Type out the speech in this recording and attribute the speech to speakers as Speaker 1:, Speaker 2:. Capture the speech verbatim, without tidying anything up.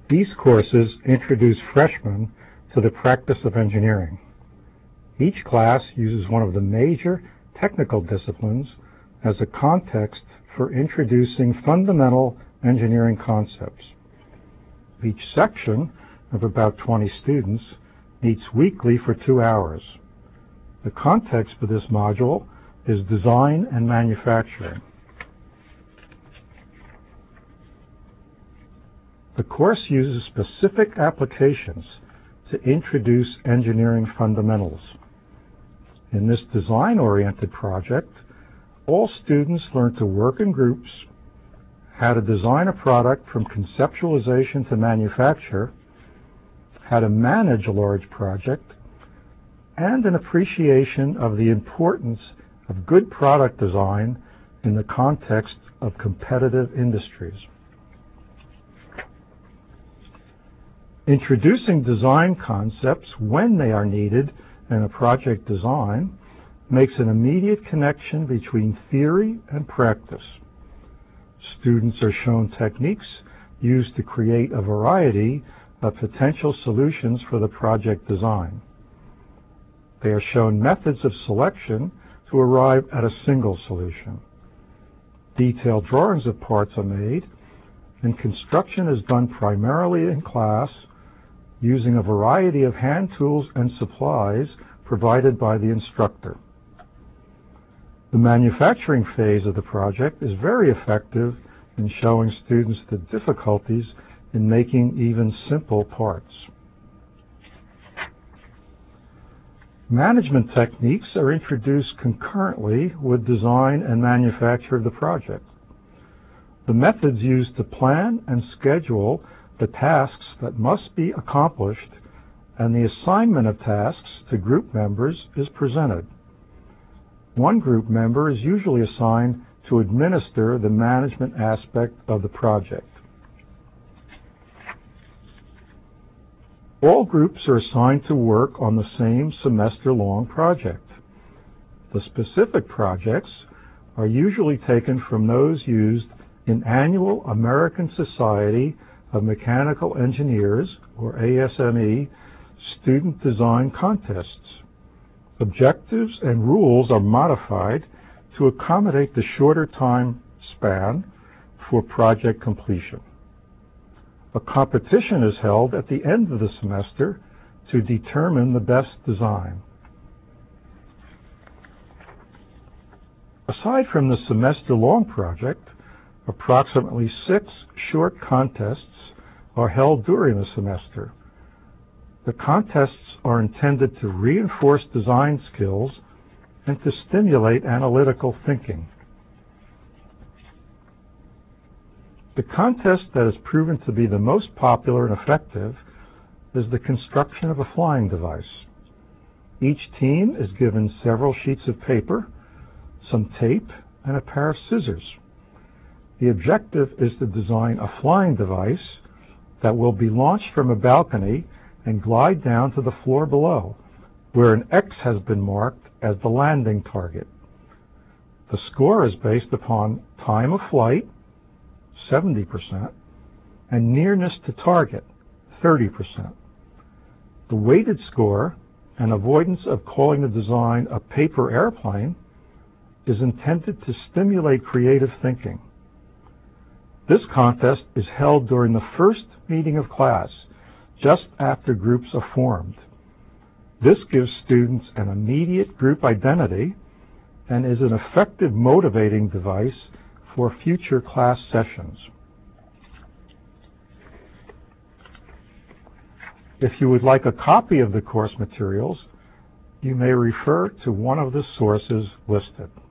Speaker 1: These courses introduce freshmen to the practice of engineering. Each class uses one of the major technical disciplines as a context for introducing fundamental engineering concepts. Each section of about twenty students meets weekly for two hours. The context for this module is design and manufacturing. The course uses specific applications to introduce engineering fundamentals. In this design-oriented project, all students learn to work in groups, how to design a product from conceptualization to manufacture, how to manage a large project, and an appreciation of the importance of good product design in the context of competitive industries. Introducing design concepts when they are needed in a project design makes an immediate connection between theory and practice. Students are shown techniques used to create a variety of potential solutions for the project design. They are shown methods of selection to arrive at a single solution. Detailed drawings of parts are made, and construction is done primarily in class using a variety of hand tools and supplies provided by the instructor. The manufacturing phase of the project is very effective in showing students the difficulties in making even simple parts. Management techniques are introduced concurrently with design and manufacture of the project. The methods used to plan and schedule the tasks that must be accomplished and the assignment of tasks to group members is presented. One group member is usually assigned to administer the management aspect of the project. All groups are assigned to work on the same semester-long project. The specific projects are usually taken from those used in annual American Society of Mechanical Engineers, or A S M E, student design contests. Objectives and rules are modified to accommodate the shorter time span for project completion. A competition is held at the end of the semester to determine the best design. Aside from the semester-long project, approximately six short contests are held during the semester. The contests are intended to reinforce design skills and to stimulate analytical thinking. The contest that has proven to be the most popular and effective is the construction of a flying device. Each team is given several sheets of paper, some tape, and a pair of scissors. The objective is to design a flying device that will be launched from a balcony and glide down to the floor below, where an X has been marked as the landing target. The score is based upon time of flight, seventy percent, and nearness to target, thirty percent. The weighted score and avoidance of calling the design a paper airplane is intended to stimulate creative thinking. This contest is held during the first meeting of class, just after groups are formed. This gives students an immediate group identity and is an effective motivating device for future class sessions. If you would like a copy of the course materials, you may refer to one of the sources listed.